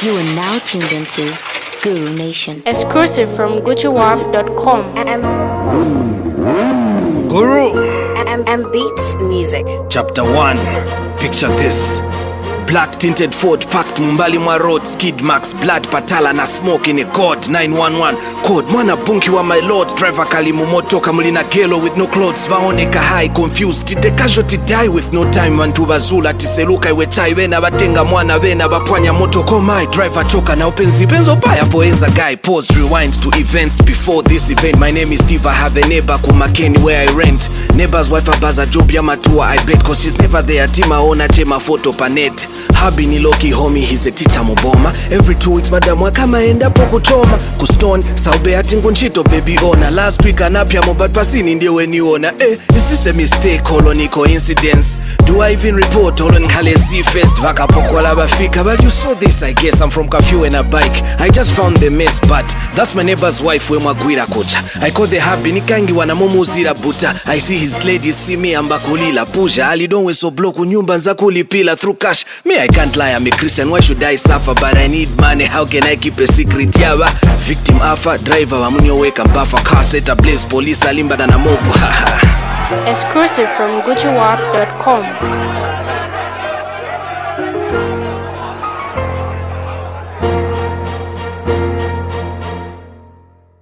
You are now tuned into Guru Nation. Exclusive from GucciWarp.com. Guru Beats Music. Chapter 1. Picture this. Black tinted Ford packed Mumbali mwa road. Skid marks, blood, patala na smoke in a code. 911 code. Mwana bunki wa my lord. Driver kalimu moto kamulina gelo with no clothes. Vaoneka high confused. Did the casualty die with no time? Wantuba zula tiseluka iwe chai. Wena batenga mwana wena bapwanya moto komai. Driver choka na upenzi penzo baya poenza guy. Pause rewind to events before this event. My name is Steve. I have a neighbor kumakeni where I rent. Neighbor's wife abaza job ya matua I bet cause she's never there. Tima ona chema photo panet. Habi ni Loki homie, he's a teacher moboma. Every 2 weeks madam wakama enda poko choma. Kuston, saube atingu nchito baby ona. Last week anapia mobat pasini ndiye weni ona. Is this a mistake or ni coincidence? Do I even report all on Kalezi Fest? Vaka poko laba fika. But you saw this I guess, I'm from Kafue in a bike. I just found the mess but that's my neighbor's wife we magwira kocha. I call the habi nikangi wana momo zira buta. I see his ladies see me ambakulila pusha. Alidonwe so bloku nyumba nza kulipila through cash. Me I can't lie, I'm a Christian, why should I suffer? But I need money, how can I keep a secret? Yaba, victim alpha, driver, wamunyo weka buffer. Car set ablaze, police alimba na mobu. Exclusive from GucciWarp.com.